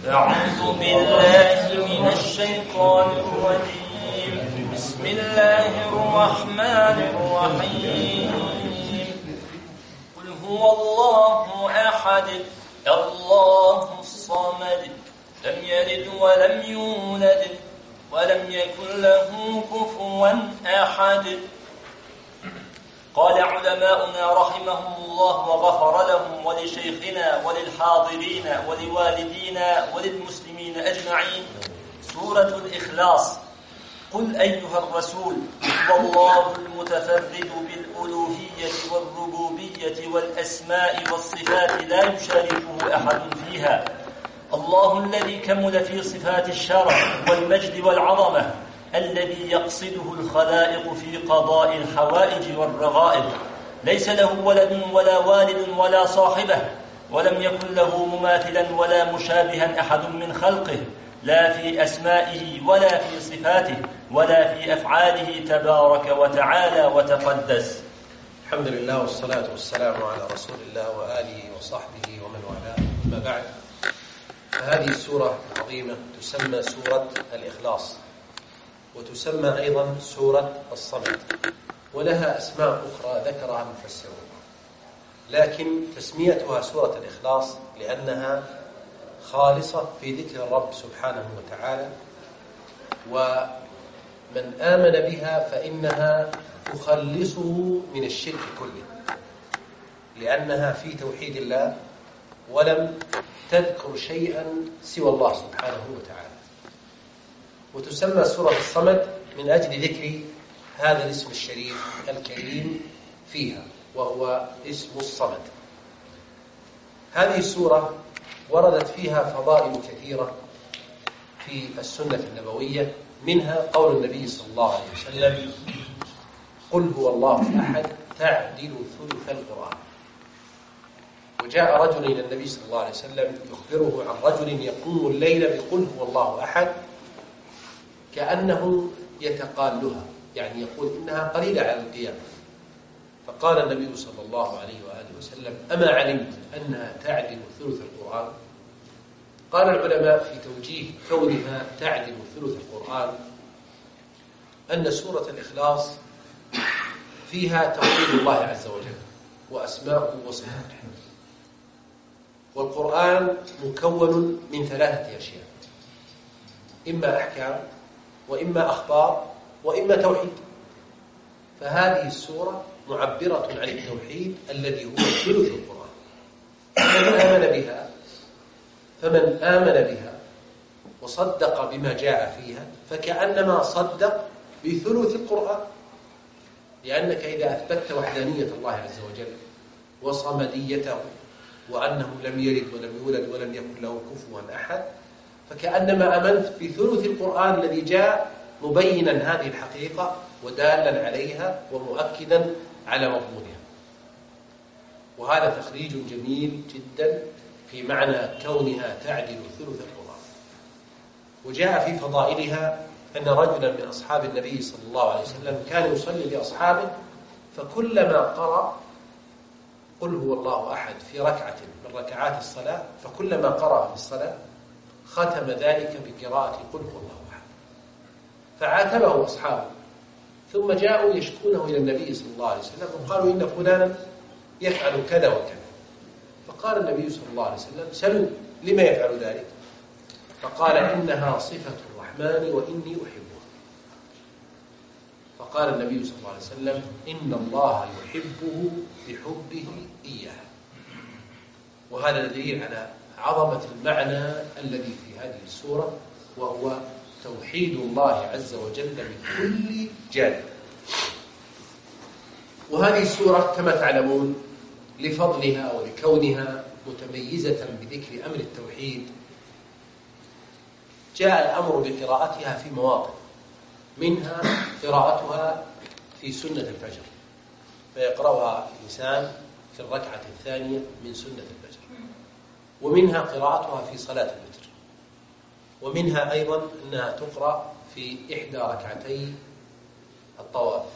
أعوذ بالله من الشيطان الرجيم. بسم الله الرحمن الرحيم. قل هو الله أحد الله الصمد لم يلد ولم يولد ولم يكن له كفوا أحد. قال علماؤنا رحمهم الله وغفر لهم ولشيخنا وللحاضرين ولوالدينا وللمسلمين أجمعين سورة الإخلاص. قل أيها الرسول هو الله المتفرد بالألوهية والربوبية والأسماء والصفات لا يشاركه أحد فيها، الله الذي كمل في صفات الشرف والمجد والعظمة، الذي يقصده الخلائق في قضاء الحوائج والرغائب، ليس له ولد ولا والد ولا صاحبة، ولم يكن له مماثلا ولا مشابها أحد من خلقه، لا في أسمائه ولا في صفاته ولا في أفعاله تبارك وتعالى وتقدس. الحمد لله والصلاة والسلام على رسول الله وآله وصحبه ومن والاه، أما بعد، فهذه السورة العظيمة تسمى سورة الإخلاص، وتسمى أيضا سورة الصمد، ولها أسماء أخرى ذكرها المفسرون، لكن تسميتها سورة الإخلاص لأنها خالصة في ذكر الرب سبحانه وتعالى، ومن آمن بها فإنها تخلصه من الشرك كله، لأنها في توحيد الله ولم تذكر شيئا سوى الله سبحانه وتعالى. وتسمى سورة الصمد من أجل ذكر هذا الاسم الشريف الكريم فيها، وهو اسم الصمد. هذه السورة وردت فيها فضائل كثيرة في السنة النبوية، منها قول النبي صلى الله عليه وسلم: قل هو الله أحد تعدل ثلث القرآن. وجاء رجل إلى النبي صلى الله عليه وسلم يخبره عن رجل يقوم الليل بقل هو الله أحد كأنه يتقالها، يعني يقول إنها قليلة على القيام. فقال النبي صلى الله عليه وآله وسلم: أما علمت أنها تعدل ثلث القرآن؟ قال العلماء في توجيه كونها تعدل ثلث القرآن أن سورة الإخلاص فيها توحيد الله عز وجل وأسماؤه وصفاته، والقرآن مكون من ثلاثة أشياء: إما أحكام، وإما أخبار، وإما توحيد. فهذه السورة معبرة عن التوحيد الذي هو ثلث القرآن. فمن آمن بها وصدق بما جاء فيها فكأنما صدق بثلث القرآن، لأنك إذا أثبتت وحدانية الله عز وجل وصمديته وأنه لم يلد ولم يولد ولم يكن له كفوا أحد، فكأنما آمنت بثلث القرآن الذي جاء مبينا هذه الحقيقة ودالا عليها ومؤكدا على مضمونها. وهذا تخريج جميل جدا في معنى كونها تعدل ثلث القرآن. وجاء في فضائلها أن رجلا من أصحاب النبي صلى الله عليه وسلم كان يصلي لأصحابه، فكلما قرأ قل هو الله أحد في ركعة من ركعات الصلاة، فكلما قرأ في الصلاة ختم ذلك بقراءة قل هو الله أحد، فعاتبه أصحابه، ثم جاءوا يشكونه إلى النبي صلى الله عليه وسلم وقالوا: إن فلانا يفعل كذا وكذا. فقال النبي صلى الله عليه وسلم: سلوا لما يفعل ذلك؟ فقال: إنها صفة الرحمن وإني أحبها. فقال النبي صلى الله عليه وسلم: إن الله يحبه بحبه إياه. وهذا دليل على عظمة المعنى الذي في هذه السورة، وهو توحيد الله عز وجل من كل جانب. وهذه السورة كما تعلمون لفضلها ولكونها متميزة بذكر أمر التوحيد جاء الأمر بقراءتها في مواطن، منها قراءتها في سنة الفجر، فيقرأها الإنسان في الركعة الثانية من سنة الفجر، ومنها قراءتها في صلاة الوتر، ومنها أيضا أنها تقرأ في إحدى ركعتي الطواف،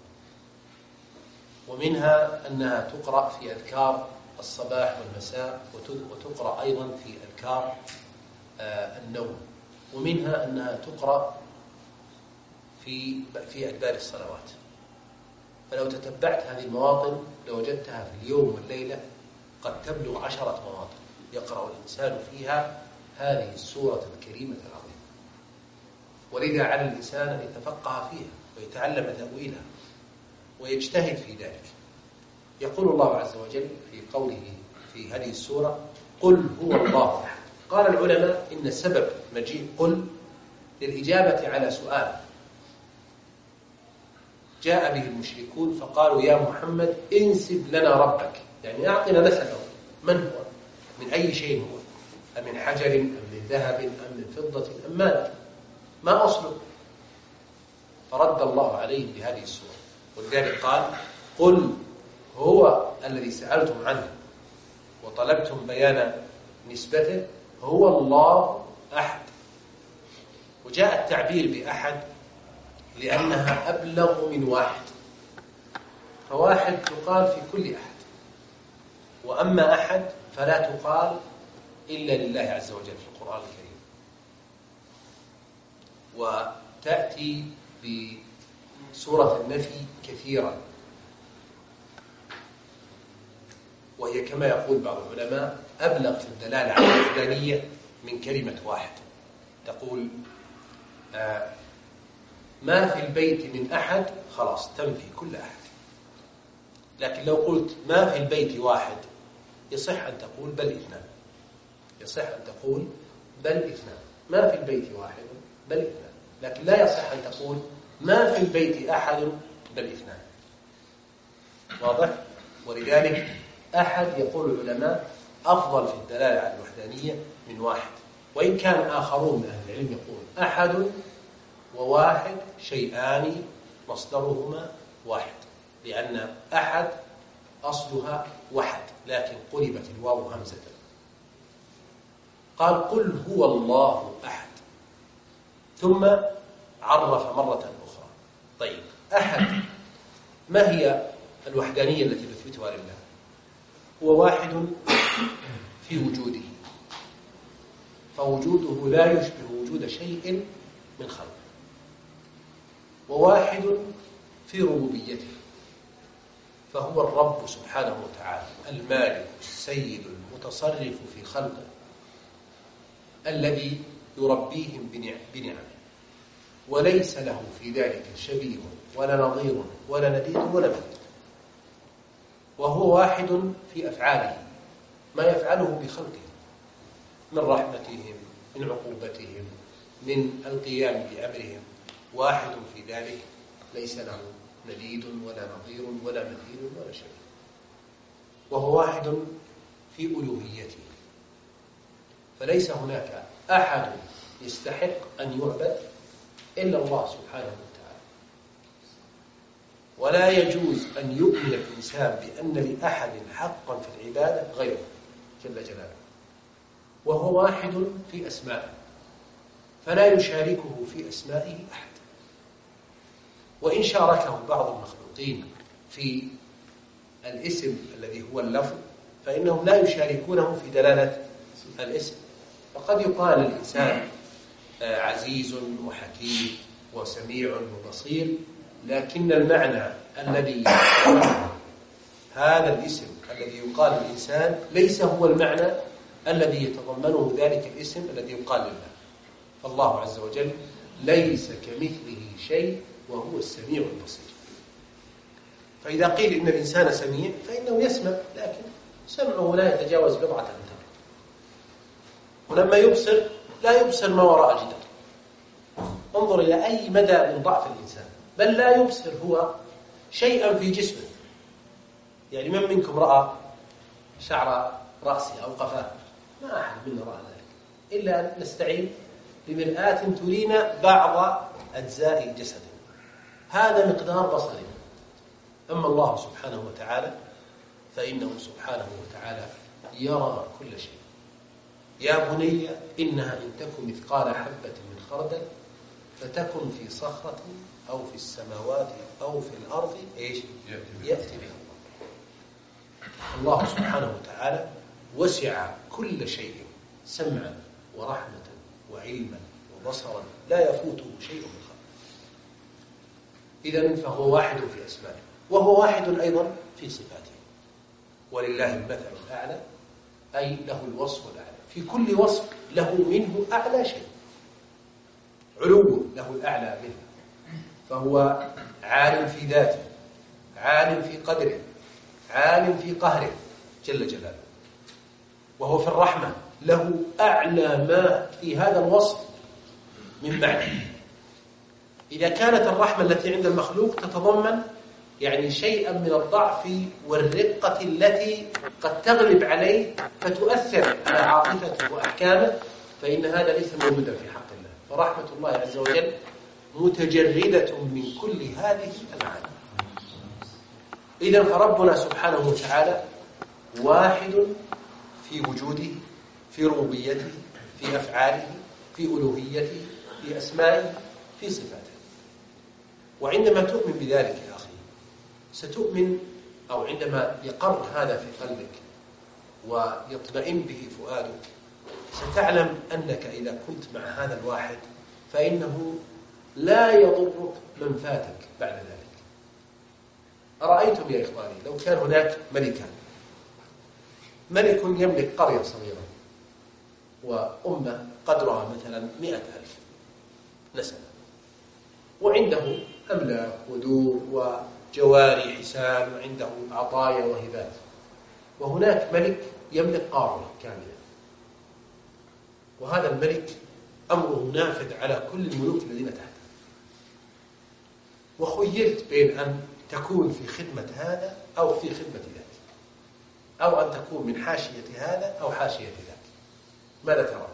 ومنها أنها تقرأ في أذكار الصباح والمساء، وتقرأ أيضا في أذكار النوم، ومنها أنها تقرأ في أدبار الصلوات. فلو تتبعت هذه المواطن لوجدتها في اليوم والليلة قد تبلغ 10 مواطن يقرأ الإنسان فيها هذه السورة الكريمة العظيمة. ولذا على الإنسان أن يتفقه فيها ويتعلم تأويلها ويجتهد في ذلك. يقول الله عز وجل في قوله في هذه السورة: قل هو الله أحد. قال العلماء إن سبب مجيء قل للإجابة على سؤال جاء به المشركون فقالوا: يا محمد انسب لنا ربك، يعني أعطنا نسبه، من هو؟ من أي شيء هو؟ أم من حجر أم من ذهب أم من فضة أم ماذا؟ ما أصله؟ فرد الله عليه بهذه السورة، ولذلك قال: قل هو الذي سألتم عنه وطلبتم بيان نسبته هو الله أحد. وجاء التعبير بأحد لأنها أبلغ من واحد، فواحد تقال في كل أحد، وأما أحد فلا تقال إلا لله عز وجل في القرآن الكريم. وتأتي بسورة النفي كثيرا، وهي كما يقول بعض العلماء أبلغ في الدلالة على الوحدانية من كلمة واحد. تقول ما في البيت من أحد، خلاص تنفي كل أحد. لكن لو قلت ما في البيت واحد يصح أن تقول بل اثنان، يصح أن تقول بل اثنان. ما في البيت واحد بل اثنان، لكن لا يصح أن تقول ما في البيت أحد بل اثنان. واضح؟ ولذلك أحد يقول العلماء أفضل في الدلالة على الوحدانية من واحد، وإن كان آخرون من أهل العلم يقول أحد وواحد شيئان مصدرهما واحد، لأن أحد أصلها وحد لكن قلبت الواو همزة. قال: قل هو الله أحد، ثم عرف مرة أخرى. طيب، أحد ما هي الوحدانية التي نثبتها لله؟ هو واحد في وجوده، فوجوده لا يشبه وجود شيء من خلقه، وواحد في ربوبيته، فهو الرب سبحانه وتعالى المالك السيد المتصرف في خلقه الذي يربيهم بنعمه، وليس له في ذلك شبيه ولا نظير ولا نديد ولا مثيل. وهو واحد في أفعاله، ما يفعله بخلقه من رحمتهم، من عقوبتهم، من القيام بأمرهم، واحد في ذلك ليس له نديد ولا نظير ولا مثيل ولا شيء. وهو واحد في ألوهيته، فليس هناك أحد يستحق أن يعبد إلا الله سبحانه وتعالى، ولا يجوز أن يؤمن الإنسان بأن لأحد حقا في العبادة غيره جل جلاله. وهو واحد في أسمائه، فلا يشاركه في أسمائه أحد، وإن شاركه بعض المخلوقين في الاسم الذي هو اللفظ فإنهم لا يشاركونه في دلالة الاسم. فقد يقال الإنسان عزيز وحكيم وسميع وبصير، لكن المعنى الذي هذا الاسم الذي يقال الإنسان ليس هو المعنى الذي يتضمنه ذلك الاسم الذي يقال لله. فالله عز وجل ليس كمثله شيء وهو السميع البصير. فإذا قيل إن الإنسان سميع فإنه يسمع، لكن سمعه لا يتجاوز بضعة أمتار، ولما يبصر لا يبصر ما وراء الجدار. انظر إلى أي مدى من ضعف الإنسان، بل لا يبصر هو شيئا في جسمه. يعني من منكم رأى شعر رأسه أو قفاه؟ ما أحد منا رأى ذلك، إلا أن نستعين بمرآة ترينا بعض أجزاء جسده، هذا مقدار بصرنا. أما الله سبحانه وتعالى فإنه سبحانه وتعالى يرى كل شيء. يا بني إنها إن تكن مثقال حبة من خردل فتكن في صخرة أو في السماوات أو في الأرض يأتي بها الله. الله سبحانه وتعالى وسع كل شيء سمعا ورحمة وعلما وبصرا لا يفوته شيء من خلقه. إذن فهو واحد في أسمائه، وهو واحد أيضا في صفاته. ولله المثل الأعلى، أي له الوصف الأعلى، في كل وصف له منه أعلى شيء، علو له الأعلى منه. فهو عالم في ذاته، عالم في قدره، عالم في قهره جل جلاله. وهو في الرحمة له أعلى ما في هذا الوصف من معنى. إذا كانت الرحمة التي عند المخلوق تتضمن يعني شيئا من الضعف والرقة التي قد تغلب عليه فتؤثر على عاطفته وأحكامه، فإن هذا ليس موجودا في حق الله. فرحمة الله عز وجل متجردة من كل هذه المعاني. إذن فربنا سبحانه وتعالى واحد في وجوده، في ربوبيته، في أفعاله، في ألوهيته، في أسمائه، في صفاته. وعندما تؤمن بذلك يا أخي ستؤمن، أو عندما يقر هذا في قلبك ويطمئن به فؤادك، ستعلم أنك إذا كنت مع هذا الواحد فإنه لا يضرك من فاتك بعد ذلك. أرأيتم يا إخواني لو كان هناك ملكان، ملك يملك قرية صغيرة وأمة قدرها مثلا 100,000 نسمة، وعنده أملاك ودور وجواري حسان وعنده عطايا وهبات، وهناك ملك يملك قارة كاملة، وهذا الملك أمره نافذ على كل الملوك الذين تحته، وخيرت بين أن تكون في خدمة هذا أو في خدمة ذاك، أو أن تكون من حاشية هذا أو حاشية ذاك، ماذا ترى؟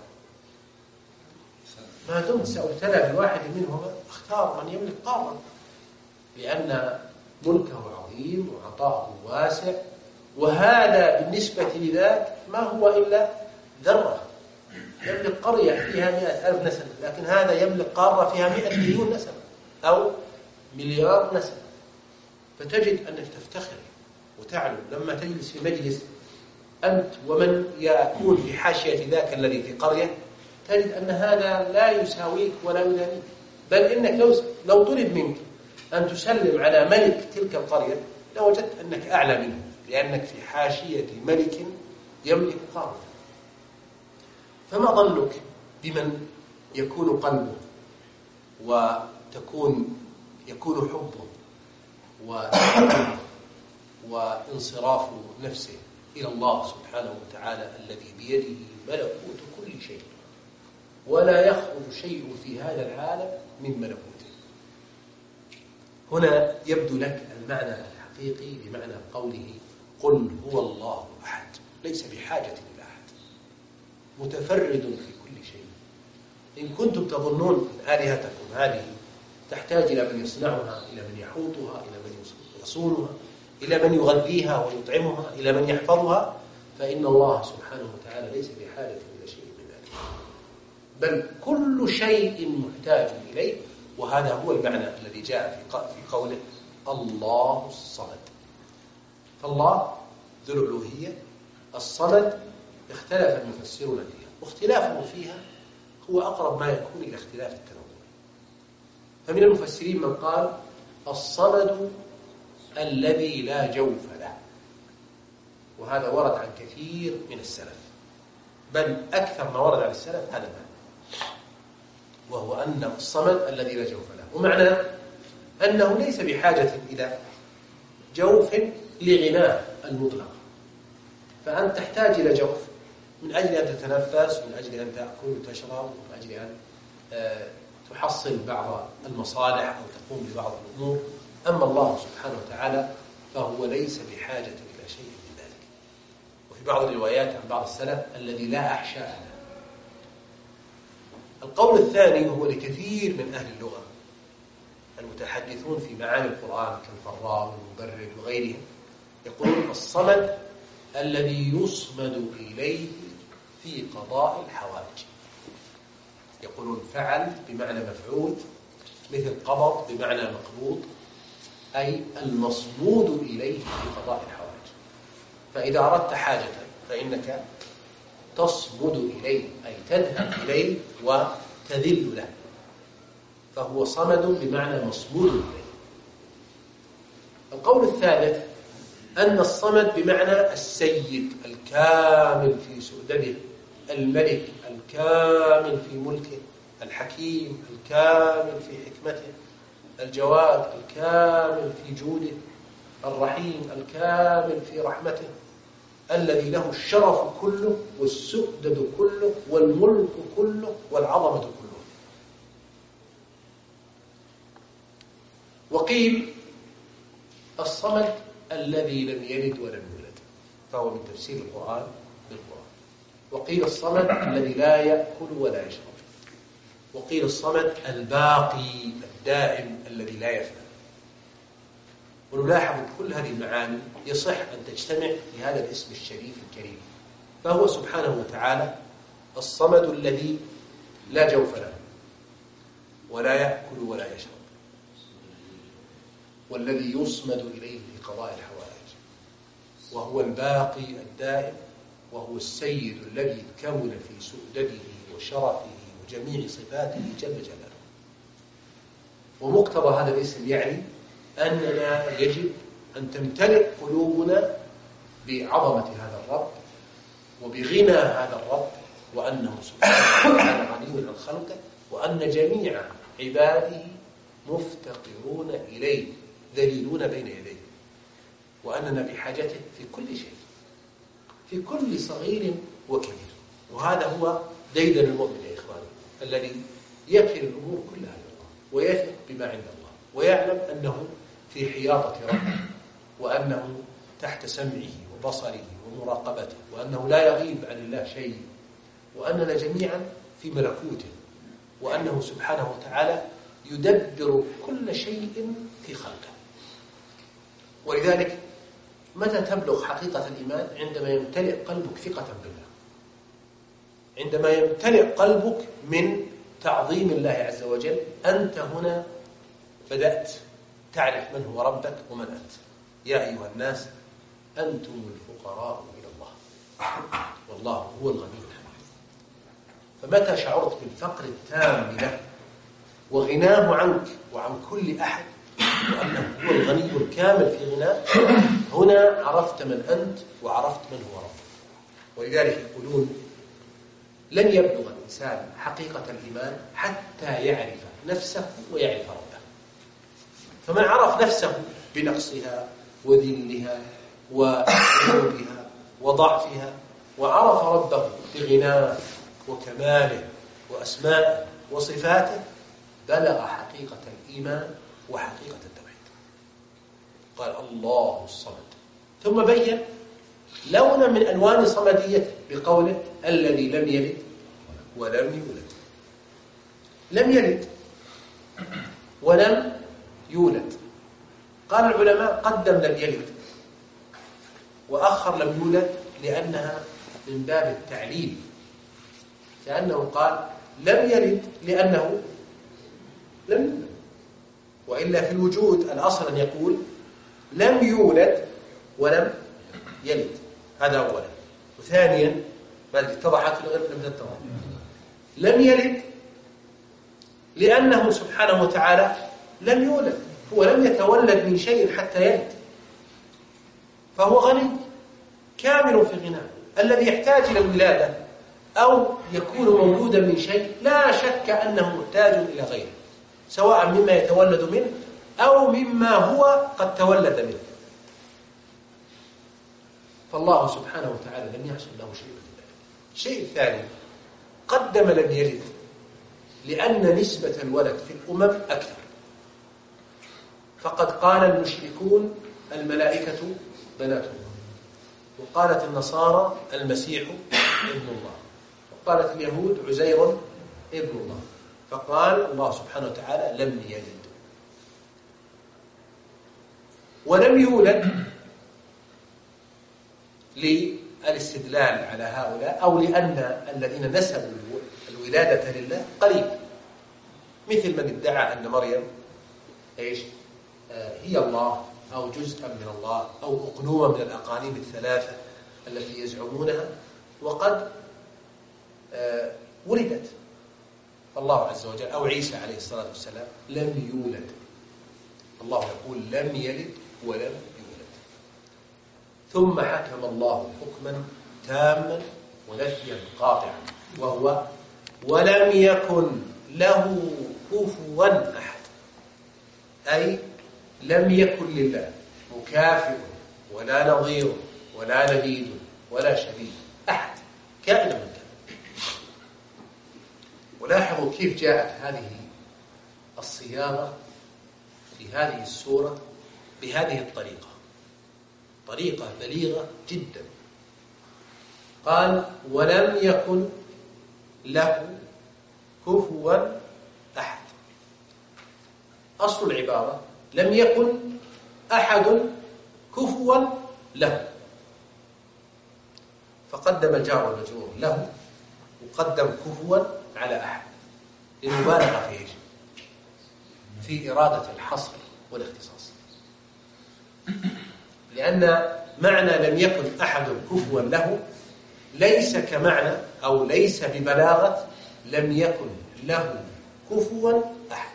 ما دمت سأبتلى بالواحد منهما اختار من يملك قارة، لأن ملكه عظيم وعطاءه واسع، وهذا بالنسبة لذاك ما هو إلا ذرة. يملك قرية فيها 100,000 نسمة، لكن هذا يملك قارة فيها 100 مليون نسمة أو مليار نسمة. فتجد أنك تفتخر وتعلم لما تجلس في مجلس أنت ومن يكون في حاشية ذاك الذي في قرية، تجد أن هذا لا يساويك ولا يدانيك، بل إنك لو طلب منك أن تسلم على ملك تلك القرية لوجدت أنك أعلى منه، لأنك في حاشية ملك يملك قارة. فما ظنك بمن يكون قلبه يكون حبه وانصراف نفسه إلى الله سبحانه وتعالى الذي بيده ملكوت كل شيء، ولا يخرج شيء في هذا العالم من ملكوته. هنا يبدو لك المعنى الحقيقي بمعنى قوله قل هو الله أحد، ليس بحاجة إلى أحد، متفرد في كل شيء. إن كنتم تظنون أن آلهتكم هذه تحتاج إلى من يصنعها، إلى من يحوطها، إلى من يصونها، إلى من يغذيها ويطعمها، إلى من يحفظها، فإن الله سبحانه وتعالى ليس بحاجة إلى شيء من ذلك، بل كل شيء محتاج إليه. وهذا هو المعنى الذي جاء في قوله الله الصمد. فالله ذو الألوهية الصمد اختلف المفسرون فيها، واختلافهم فيها هو أقرب ما يكون إلى اختلاف التنوع. فمن المفسرين من قال الصمد الذي لا جوف له، وهذا ورد عن كثير من السلف، بل أكثر ما ورد عن السلف هذا المعنى، وهو أن الصمد الذي لا جوف له، ومعنى أنه ليس بحاجة إلى جوف لغناه المطلق. فأنت تحتاج إلى جوف من أجل أن تتنفس، من أجل أن تأكل وتشرب، من أجل أن تحصل بعض المصالح أو تقوم ببعض الأمور. أما الله سبحانه وتعالى فهو ليس بحاجة إلى شيء من ذلك. وفي بعض الروايات عن بعض السلف الذي لا أحشاء له. القول الثاني هو لكثير من أهل اللغة المتحدثون في معاني القرآن كالفراء والمبرد وغيرهم، يقولون الصمد الذي يصمد إليه في قضاء الحوائج. يقولون فعل بمعنى مفعول، مثل قبض بمعنى مقبوض، أي المصمود إليه في قضاء الحوائج. فإذا أردت حاجة فإنك تصمد إليه أي تذهب إليه وتذل له، فهو صمد بمعنى مصمود إليه. القول الثالث أن الصمد بمعنى السيد الكامل في سؤدده، الملك الكامل في ملكه، الحكيم الكامل في حكمته، الجواد الكامل في جوده، الرحيم الكامل في رحمته، الذي له الشرف كله والسؤدد كله والملك كله والعظمة كله. وقيل الصمد الذي لم يلد ولم يولد، فهو من تفسير القرآن بالقرآن. وقيل الصمد الذي لا يأكل ولا يشرب. وقيل الصمد الباقي الدائم الذي لا يفنى. ونلاحظ كل هذه المعاني يصح أن تجتمع في هذا الاسم الشريف الكريم، فهو سبحانه وتعالى الصمد الذي لا جوف له ولا يأكل ولا يشرب، والذي يصمد إليه في قضاء الحوائج، وهو الباقي الدائم، وهو السيد الذي كون في سؤدده وشرفه وجميع صفاته جل جلاله. ومقتضى هذا الاسم يعني أننا يجب أن تمتلئ قلوبنا بعظمة هذا الرب وبغنى هذا الرب، وأنه سبحانه وتعالى غني عن خلقه، وأن جميع عباده مفتقرون إليه ذليلون بين يديه، وأننا بحاجته في كل شيء، في كل صغير وكبير. وهذا هو ديدن المؤمن يا إخواني، الذي يكل الأمور كلها إلى الله ويثق بما عند الله، ويعلم أنه في حياطة ربه، وأنه تحت سمعه وبصره ومراقبته، وأنه لا يغيب عن الله شيء، وأننا جميعا في ملكوته، وأنه سبحانه وتعالى يدبر كل شيء في خلقه. ولذلك متى تبلغ حقيقة الإيمان؟ عندما يمتلئ قلبك ثقة بالله، عندما يمتلئ قلبك من تعظيم الله عز وجل. أنت هنا بدأت تعرف من هو ربك ومن أنت. يا أيها الناس أنتم الفقراء إلى الله والله هو الغني الحميد. فمتى شعرت بالفقر التام له وغناه عنك وعن كل أحد، وأنه هو الغني الكامل في غناه، هنا عرفت من أنت وعرفت من هو ربك. ولذلك يقولون لن يبلغ الإنسان حقيقة الإيمان حتى يعرف نفسه ويعرف ربه. فمن عرف نفسه بنقصها وذلها وعيوبها وضعفها، وعرف ربه بغناه وكماله وأسمائه وصفاته، بلغ حقيقة الإيمان وحقيقة التوحيد. قال الله الصمد، ثم بين لونا من ألوان صمديته بقوله الذي لم يلد ولم يولد. لم يلد ولم يولد. قال العلماء قدم لم يلد وأخر لم يولد لأنها من باب التعليل، كأنه قال لم يلد لأنه لم يولد، وإلا في الوجود الأصل أن يقول لم يولد ولم يلد. هذا أولا. وثانيا ما اتضحت ولا لم تتضح؟ لم يلد لأنه سبحانه وتعالى لم يولد، هو لم يتولد من شيء حتى يلد، فهو غني كامل في غناه. الذي يحتاج إلى الولادة أو يكون مولودا من شيء لا شك أنه محتاج إلى غيره، سواء مما يتولد منه أو مما هو قد تولد منه. فالله سبحانه وتعالى لم يحصل له شيء من ذلك. الشيء الثاني قدم لم يلد لأن نسبة الولد في الأمم أكثر. فقد قال المشركون الملائكة بنات الله، وقالت النصارى المسيح ابن الله، وقالت اليهود عزير ابن الله. فقال الله سبحانه وتعالى لم يلد ولم يولد للاستدلال على هؤلاء، أو لأن الذين نسبوا الولادة لله قليل، مثل من ادعى أن مريم هي الله أو جزءا من الله أو أقنومة من الأقانيم الثلاثة التي يزعمونها. وقد ولدت، الله عز وجل أو عيسى عليه الصلاة والسلام لم يولد، الله يقول لم يلد ولم يولد. ثم حكم الله حكما تاما ونفيا قاطعا، وهو ولم يكن له كفوا أحد، أي لم يكن لله مكافئ ولا نظير ولا نديد ولا شبيه أحد كائنا من كان. ولاحظوا كيف جاءت هذه الصياغة في هذه السورة بهذه الطريقة، طريقة بليغة جدا. قال ولم يكن له كفوا أحد. أصل العبارة لم يكن أحد كفوا له، فقدم الجار والمجرور له وقدم كفوا على أحد للمبالغة في إيش؟ في إرادة الحصر والاختصاص. لأن معنى لم يكن أحد كفوا له ليس كمعنى أو ليس ببلاغة لم يكن له كفوا أحد.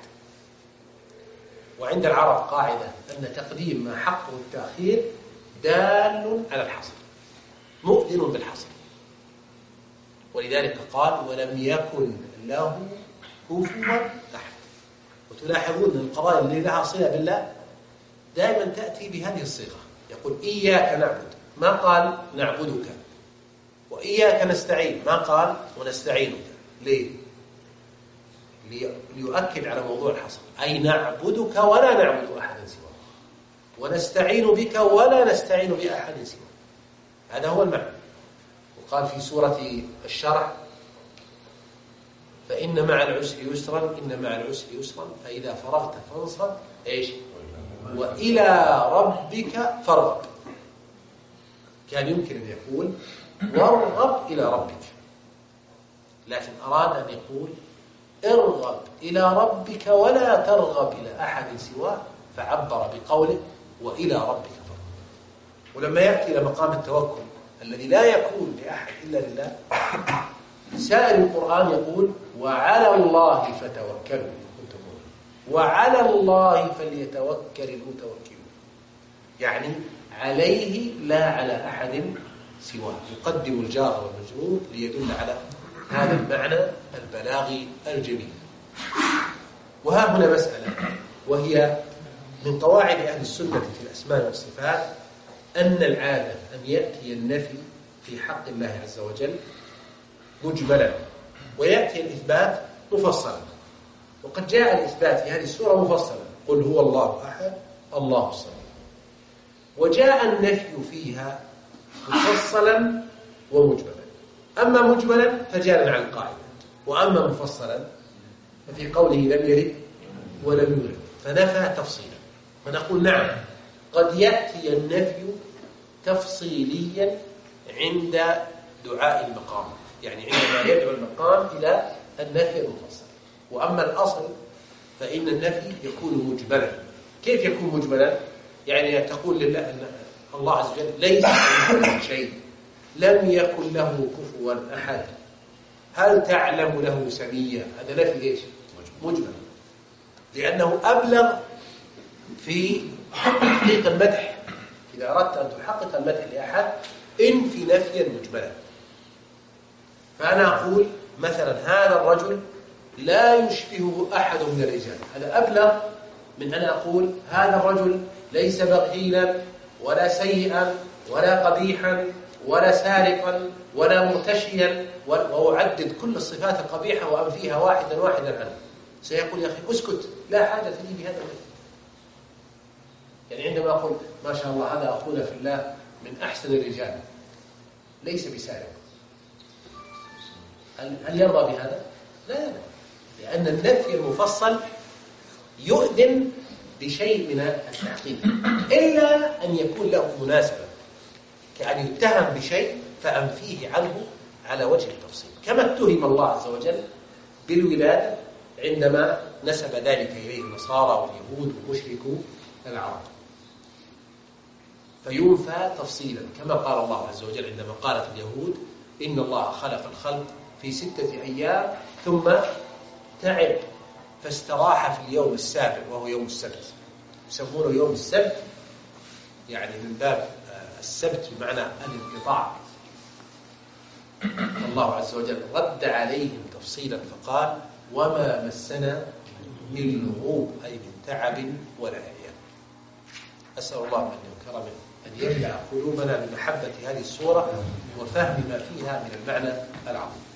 وعند العرب قاعدة أن تقديم ما حقه التأخير دال على الحصر، مؤذن بالحصر، ولذلك قال ولم يكن له كفوا أحد. وتلاحظون أن القضايا اللي لها صلة بالله دائما تأتي بهذه الصيغة، يقول إياك نعبد، ما قال نعبدك، وإياك نستعين ما قال ونستعينك. ليه؟ ليؤكد على موضوع الحصر، أي نعبدك ولا نعبد أحدا سواك، ونستعين بك ولا نستعين بأحد سواك. هذا هو المعنى. وقال في سورة الشرح فإن مع العسر يسرا إن مع العسر يسرا فإذا فرغت فانصب إيش؟ وإلى ربك فارغب. كان يمكن أن يقول وارغب إلى ربك، لكن أراد أن يقول ارغب إلى ربك ولا ترغب إلى أحد سواه، فعبر بقوله وإلى ربك فارغب. ولما يأتي إلى مقام التوكل الذي لا يكون لأحد إلا لله، سائر القرآن يقول وعلى الله فتوكلوا وعلى الله فليتوكل المتوكلون، يعني عليه لا على أحد سواه. يقدم الجار والمجرور ليدل على هذا المعنى البلاغي الجميل. وها هنا مسألة، وهي من قواعد أهل السنة في الأسماء والصفات، أن العادة أن يأتي النفي في حق الله عز وجل مجملا ويأتي الإثبات مفصلا. وقد جاء الإثبات في هذه السورة مفصلا، قل هو الله أحد الله الصمد. وجاء النفي فيها مفصلا ومجملا. أما مجملا فجالا عن القاعدة، وأما مفصلا ففي قوله لم يلد ولم يولد فنفى تفصيلا. فنقول نعم قد يأتي النفي تفصيليا عند دعاء المقام، يعني عندما يدعو المقام إلى النفي المفصل. وأما الأصل فإن النفي يكون مجملا. كيف يكون مجملا؟ يعني تقول لله أن الله عز وجل ليس له شيء، لم يكن له كفوا أحد، هل تعلم له سميا؟ هذا نفي إيش؟ مجمل، لأنه أبلغ في تحقيق المدح. إذا أردت أن تحقق المدح لأحد انفي نفيا مجملا. فأنا أقول مثلا هذا الرجل لا يشبهه أحد من الرجال، هذا أبلغ من أن أقول هذا الرجل ليس بخيلا ولا سيئا ولا قبيحا ولا سارقا ولا مرتشيا، وأعدد كل الصفات القبيحة وأنفيها واحدا واحدا عنه. سيقول يا أخي اسكت، لا حاجة لي بهذا الوجه. يعني عندما أقول ما شاء الله هذا أخونا في الله من أحسن الرجال ليس بسارق، هل يرضى بهذا؟ لا يرضى، لأن النفي المفصل يؤذن بشيء من التحقيق، إلا أن يكون له مناسبة، كأن يتهم بشيء فأنفيه عنه على وجه التفصيل، كما اتهم الله عز وجل بالولادة عندما نسب ذلك إليه النصارى واليهود ومشركو العرب، فينفى تفصيلا، كما قال الله عز وجل عندما قالت اليهود إن الله خلق الخلق في 6 أيام ثم تعب فاستراح في اليوم السابع وهو يوم السبت، يسمونه يوم السبت، يعني من باب السبت بمعنى الانقطاع. الله عز وجل رد عليهم تفصيلا فقال: وما مسنا من لغوب، أي من تعب ولا عيان. أسأل الله من كرمه أن يملأ قلوبنا بمحبة هذه السورة وفهم ما فيها من المعنى العظيم.